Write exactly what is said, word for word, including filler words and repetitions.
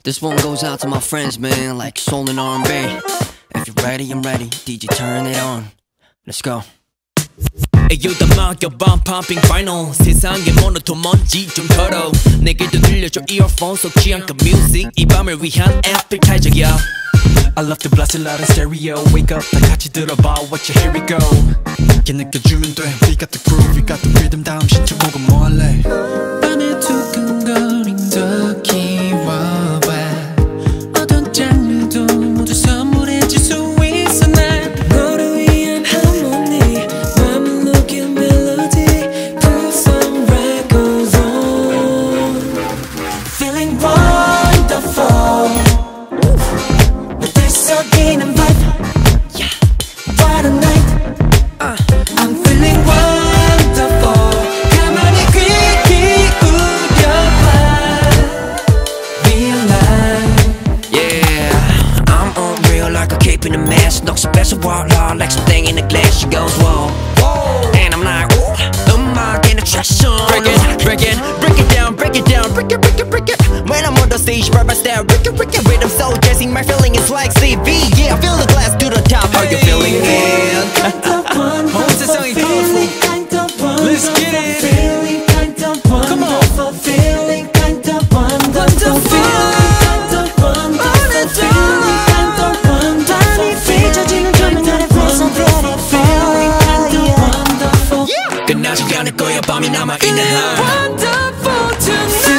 This one goes out to my friends, man, like soul and R and B. If you're ready, I'm ready. D J, turn it on. Let's go. Ayo 다 막여봐 pumping final 세상의 모노톤 먼지 좀 털어 내게도 들려줘 earphone 속 취향껏 music 이 밤을 위한 appetizer야 I love to blast it loud in stereo Wake up 다 같이 들어봐 watch it here we go 이렇게 느껴주면 돼 We got the groove, we got the rhythm 다음 신청곡은 뭐 할래 밤에 두근거린 더 키워봐 어떤 장르도 모두 선물해줄 수 있어 난 너를 위한 harmony 맘을 녹인 melody Put some records on Feeling wonderful 썩이는 vibe yeah. What a night uh. I'm feeling wonderful 가만히 귀 기울여봐 Real life Yeah, I'm unreal like a cape in a mask. No special water like something in a glass. She goes whoa, whoa. And I'm like ooh, 음악 in a trash on. Break it, break it, break it down, break it down, break it, break it, break it. When I'm on the stage, by my style, break it, break it. Rhythm so jazzy, my feeling is like C V. Yeah, I feel the glass to the top. How you feeling, man? 온 세상이 colorful Let's get it Come on Feeling kind of wonderful Feeling kind of wonderful Feeling kind of wonderful 펼쳐지는 조명들의 blossom Feeling kind of wonderful 끝나지 않을 거야 밤이 남아있는 한 Wonderful tonight